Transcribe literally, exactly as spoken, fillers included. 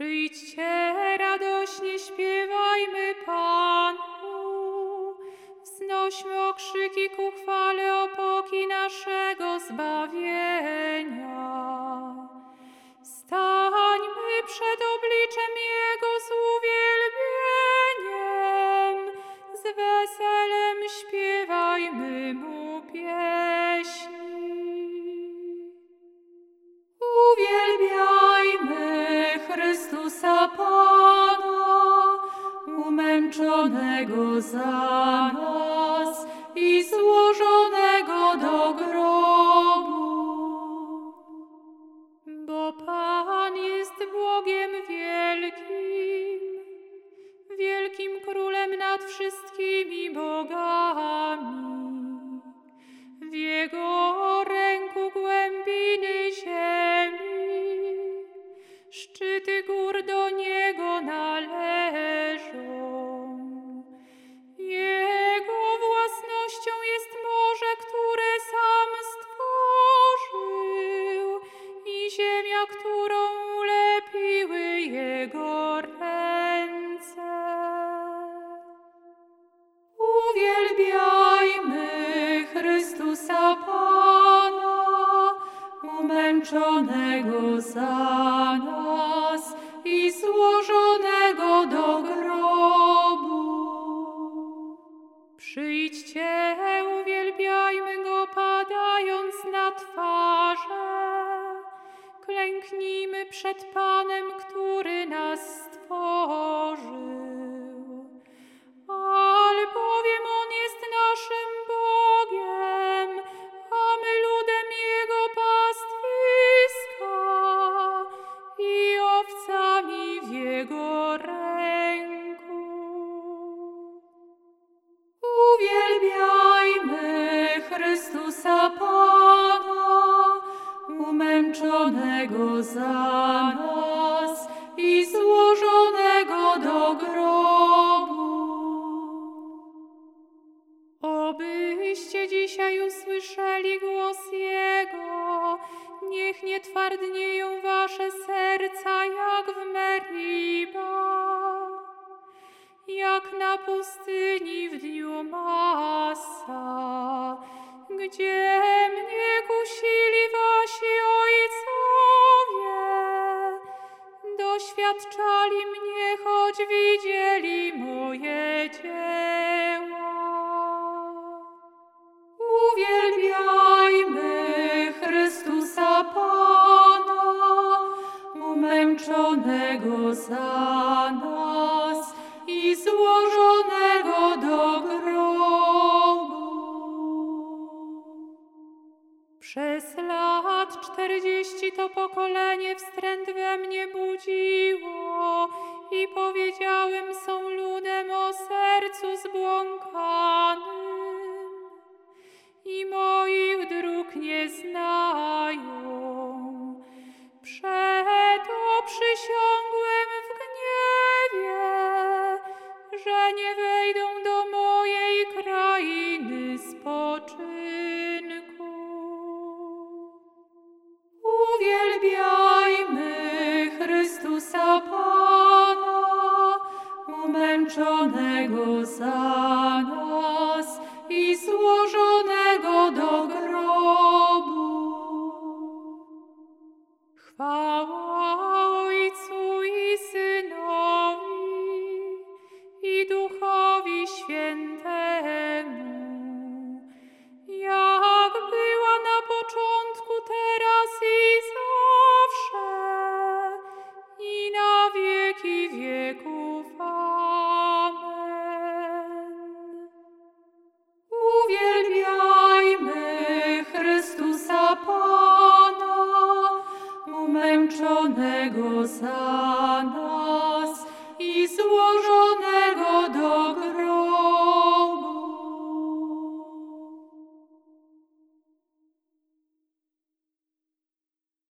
Przyjdźcie, radośnie śpiewajmy Panu, wznośmy okrzyki ku chwale opoki naszego zbawienia. Stańmy przed obliczem Jego z uwielbieniem, z weselem śpiewajmy Mu pieśni. Uwielbiajmy Chrystusa Pana, umęczonego za nas i złożonego do grobu. Bo Pan jest Bogiem wielkim, wielkim Królem nad wszystkimi bogami. W Jego ręku głębiny ziemi, szczyty gór do Niego należą. Jego własnością jest morze, które sam stworzył, i ziemia, którą ulepiły Jego ręce. Uwielbiajmy Chrystusa Pana, umęczonego za nas i złożonego do grobu. Przyjdźcie, uwielbiajmy Go, padając na twarze. Klęknijmy przed Panem, który nas stworzył. Albowiem On jest naszym Bogiem, a my ludem Jego pastwiska i owcami w Jego ręku. Uwielbiajmy Chrystusa Pana, umęczonego za nas i złożonego do grobu. Obyście dzisiaj usłyszeli głos Jego, niech nie twardnieją wasze serca jak w Meriba, jak na pustyni w dniu Massa, gdzie mnie kusili wasi ojcowie, doświadczali mnie, choć widzieli moje dzieła. Uwielbiajmy Chrystusa Pana, umęczonego za nas i złożonego do grobu. Przez lat czterdzieści to pokolenie wstręt we mnie budziło i powiedziałem są ludem o sercu zbłąkanym i moich dróg nie znają. Przeto przysiągłem w gniewie, że nie wejdą do mojej krainy spoczynku. Uwielbiajmy Chrystusa Pana, umęczonego za nas i złożonego do grobu. Chwała Ojcu i Synowi i Duchowi Świętemu, jak była na początku, teraz i zawsze, i na wieki wieków. Amen. Uwielbiajmy Chrystusa Pana, umęczonego za nas i złożonego